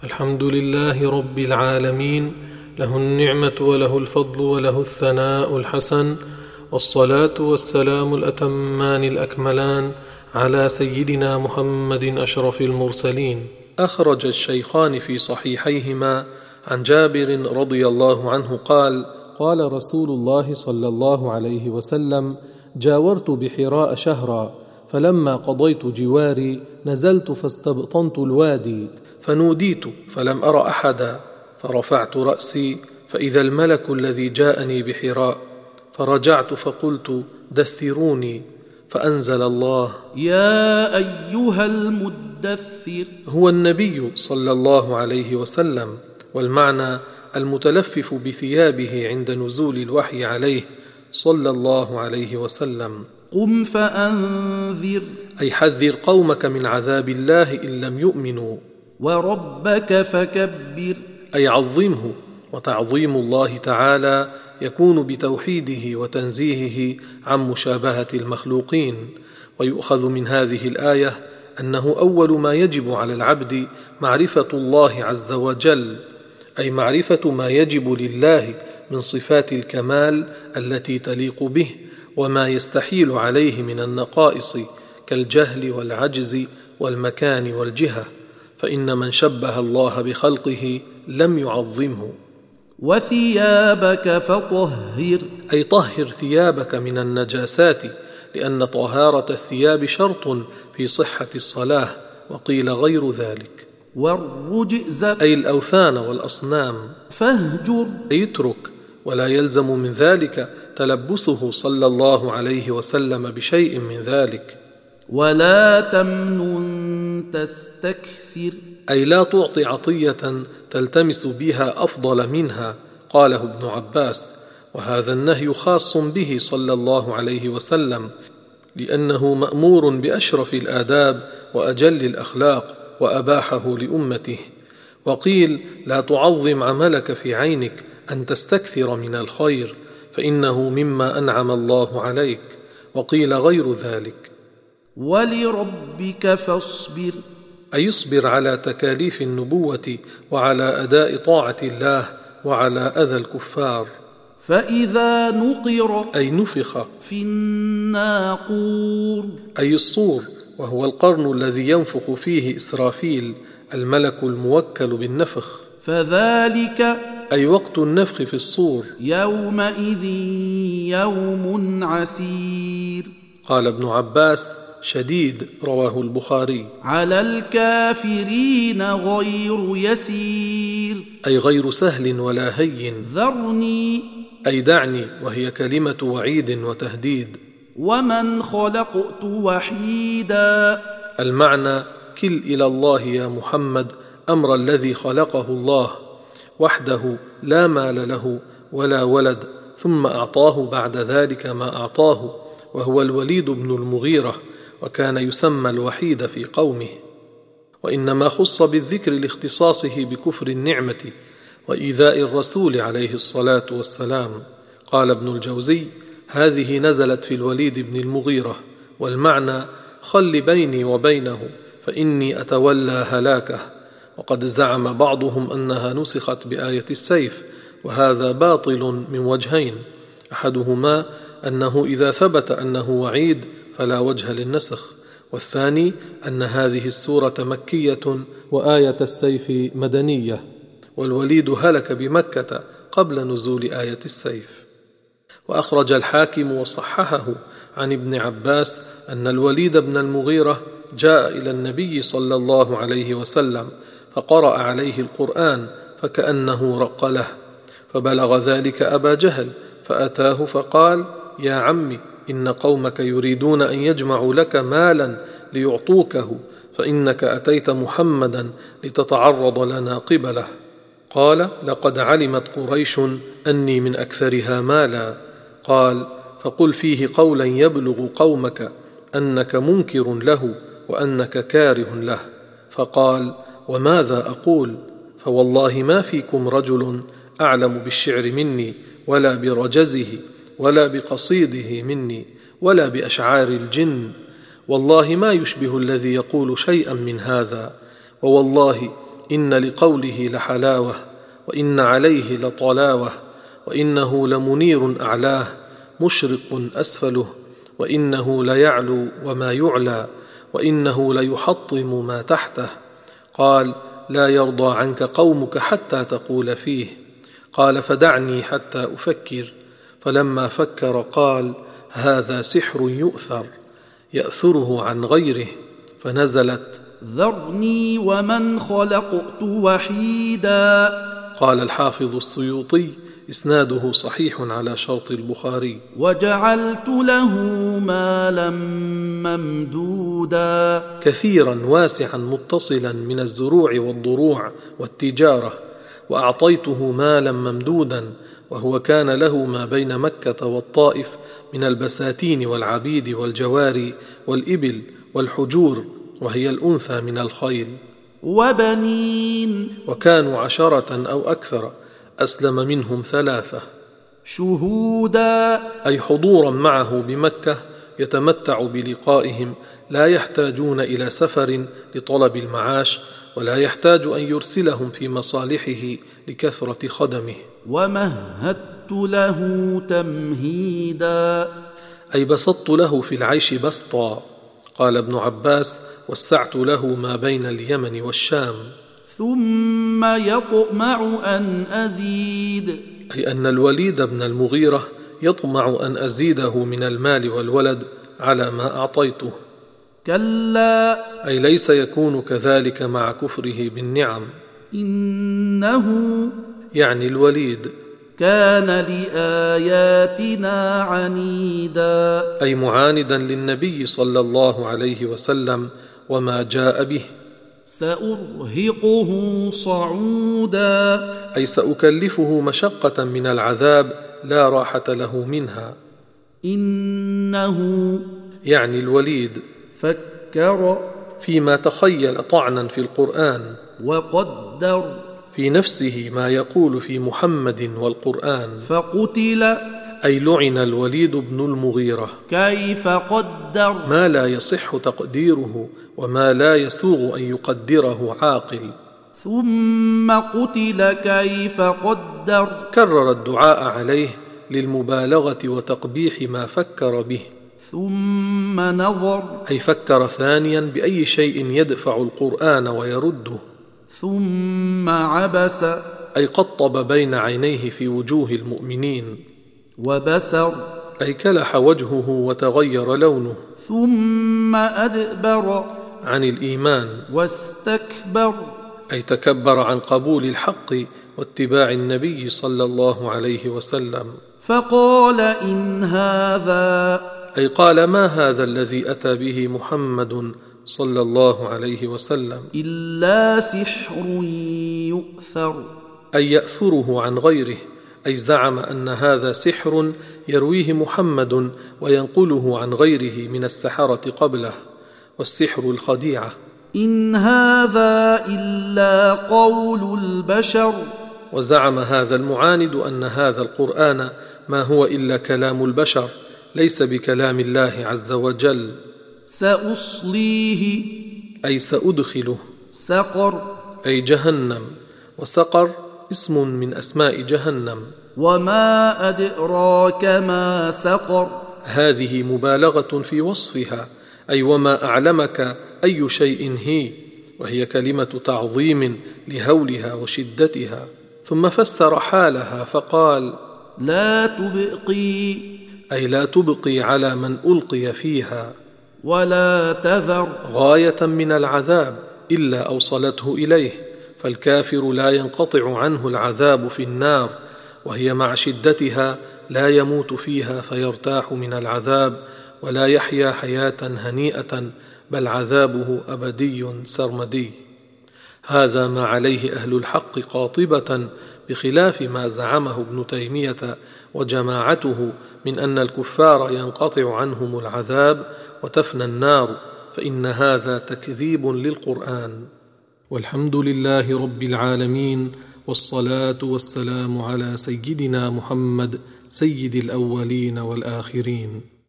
الحمد لله رب العالمين، له النعمة وله الفضل وله الثناء الحسن، والصلاة والسلام الأتمان الأكملان على سيدنا محمد أشرف المرسلين. أخرج الشيخان في صحيحيهما عن جابر رضي الله عنه قال: قال رسول الله صلى الله عليه وسلم: جاورت بحراء شهرا، فلما قضيت جواري نزلت فاستبطنت الوادي، فنوديت فلم أر أحدا، فرفعت رأسي فإذا الملك الذي جاءني بحراء، فرجعت فقلت: دثروني، فأنزل الله: يا أيها المدثر. هو النبي صلى الله عليه وسلم، والمعنى المتلفف بثيابه عند نزول الوحي عليه صلى الله عليه وسلم. قم فأنذر، أي حذر قومك من عذاب الله إن لم يؤمنوا. وربك فكبر، أي عظمه، وتعظيم الله تعالى يكون بتوحيده وتنزيهه عن مشابهة المخلوقين. ويؤخذ من هذه الآية أنه أول ما يجب على العبد معرفة الله عز وجل، أي معرفة ما يجب لله من صفات الكمال التي تليق به، وما يستحيل عليه من النقائص كالجهل والعجز والمكان والجهة، فإن من شبه الله بخلقه لم يعظمه. وثيابك فطهر، أي طهر ثيابك من النجاسات، لأن طهارة الثياب شرط في صحة الصلاة، وقيل غير ذلك. والرجز، أي الأوثان والأصنام، فاهجر، أي اترك، ولا يلزم من ذلك تلبسه صلى الله عليه وسلم بشيء من ذلك. ولا تمنن تستكثر، أي لا تعطي عطية تلتمس بها أفضل منها، قاله ابن عباس، وهذا النهي خاص به صلى الله عليه وسلم، لأنه مأمور بأشرف الآداب وأجل الأخلاق، وأباحه لأمته. وقيل: لا تعظم عملك في عينك أن تستكثر من الخير، فإنه مما أنعم الله عليك، وقيل غير ذلك. ولربك فاصبر، أي اصبر على تكاليف النبوة وعلى أداء طاعة الله وعلى أذى الكفار. فإذا نقر، أي نفخ في الناقور، أي الصور، وهو القرن الذي ينفخ فيه إسرافيل الملك الموكل بالنفخ. فذلك، أي وقت النفخ في الصور. يومئذ يوم عسير، قال ابن عباس: شديد، رواه البخاري. على الكافرين غير يسير، أي غير سهل ولا هين. ذرني، أي دعني، وهي كلمة وعيد وتهديد. ومن خلقت وحيدا، المعنى: كل إلى الله يا محمد أمر الذي خلقه الله وحده، لا مال له ولا ولد، ثم أعطاه بعد ذلك ما أعطاه، وهو الوليد بن المغيرة، وكان يسمى الوحيد في قومه، وإنما خص بالذكر لاختصاصه بكفر النعمة وإيذاء الرسول عليه الصلاة والسلام. قال ابن الجوزي: هذه نزلت في الوليد بن المغيرة، والمعنى: خل بيني وبينه فإني أتولى هلاكه. وقد زعم بعضهم أنها نسخت بآية السيف، وهذا باطل من وجهين: أحدهما أنه إذا ثبت أنه وعيد فلا وجه للنسخ، والثاني أن هذه السورة مكية وآية السيف مدنية، والوليد هلك بمكة قبل نزول آية السيف. وأخرج الحاكم وصححه عن ابن عباس أن الوليد بن المغيرة جاء إلى النبي صلى الله عليه وسلم فقرأ عليه القرآن فكأنه رق له، فبلغ ذلك أبا جهل، فأتاه فقال: يا عمي، إن قومك يريدون أن يجمعوا لك مالا ليعطوكه، فإنك أتيت محمدا لتتعرض لنا قبله. قال: لقد علمت قريش أني من أكثرها مالا. قال: فقل فيه قولا يبلغ قومك أنك منكر له وأنك كاره له. فقال: وماذا أقول؟ فوالله ما فيكم رجل أعلم بالشعر مني، ولا برجزه، ولا بقصيده مني، ولا بأشعار الجن، والله ما يشبه الذي يقول شيئا من هذا، ووالله إن لقوله لحلاوة، وإن عليه لطلاوة، وإنه لمنير أعلاه، مشرق أسفله، وإنه ليعلو وما يعلى، وإنه ليحطم ما تحته. قال: لا يرضى عنك قومك حتى تقول فيه. قال: فدعني حتى أفكر. فلما فكر قال: هذا سحر يؤثر، يأثره عن غيره. فنزلت: ذرني ومن خلقت وحيدا. قال الحافظ السيوطي: إسناده صحيح على شرط البخاري. وجعلت له مالا ممدودا، كثيرا واسعا متصلا من الزروع والضروع والتجارة. وأعطيته مالا ممدودا، وهو كان له ما بين مكة والطائف من البساتين والعبيد والجواري والإبل والحجور، وهي الأنثى من الخيل. وبنين، وكانوا 10 أو أكثر، أسلم منهم 3. شهودا، أي حضورا معه بمكة، يتمتع بلقائهم، لا يحتاجون إلى سفر لطلب المعاش، ولا يحتاج أن يرسلهم في مصالحه لكثرة خدمه. ومهدت له تمهيدا، أي بسطت له في العيش بسطا. قال ابن عباس: وسعت له ما بين اليمن والشام. ثم يطمع أن أزيد، أي أن الوليد بن المغيرة يطمع أن أزيده من المال والولد على ما أعطيته. كلا، أي ليس يكون كذلك مع كفره بالنعم. إنه، يعني الوليد، كان لآياتنا عنيدا، أي معاندا للنبي صلى الله عليه وسلم وما جاء به. سأرهقه صعودا، أي سأكلفه مشقة من العذاب لا راحة له منها. إنه، يعني الوليد، فكر فيما تخيل طعنا في القرآن، وقدر في نفسه ما يقول في محمد والقرآن. فقتل، أي لعن الوليد بن المغيرة. كيف قدر، ما لا يصح تقديره وما لا يسوغ أن يقدره عاقل. ثم قتل كيف قدر، كرر الدعاء عليه للمبالغة وتقبيح ما فكر به. ثم نظر، أي فكر ثانيا بأي شيء يدفع القرآن ويرده. ثم عبس، أي قطب بين عينيه في وجوه المؤمنين. وبسر، أي كلح وجهه وتغير لونه. ثم أدبر، عن الإيمان. واستكبر، أي تكبر عن قبول الحق واتباع النبي صلى الله عليه وسلم. فقال إن هذا، أي قال: ما هذا الذي أتى به محمد صلى الله عليه وسلم إلا سحر يؤثر، أي يأثره عن غيره. أي زعم أن هذا سحر يرويه محمد وينقله عن غيره من السحرة قبله، والسحر الخديعة. إن هذا إلا قول البشر، وزعم هذا المعاند أن هذا القرآن ما هو إلا كلام البشر، ليس بكلام الله عز وجل. سأصليه، أي سأدخله. سقر، أي جهنم. وسقر اسم من أسماء جهنم. وما أدراك ما سقر، هذه مبالغة في وصفها، أي وما أعلمك أي شيء هي، وهي كلمة تعظيم لهولها وشدتها. ثم فسر حالها فقال: لا تبقي، أي لا تبقي على من ألقي فيها، ولا تذر، غاية من العذاب إلا أوصلته إليه. فالكافر لا ينقطع عنه العذاب في النار، وهي مع شدتها لا يموت فيها فيرتاح من العذاب، ولا يحيا حياة هنيئة، بل عذابه أبدي سرمدي. هذا ما عليه أهل الحق قاطبة، بخلاف ما زعمه ابن تيمية وجماعته من أن الكفار ينقطع عنهم العذاب وتفنى النار، فإن هذا تكذيب للقرآن. والحمد لله رب العالمين، والصلاة والسلام على سيدنا محمد سيد الأولين والآخرين.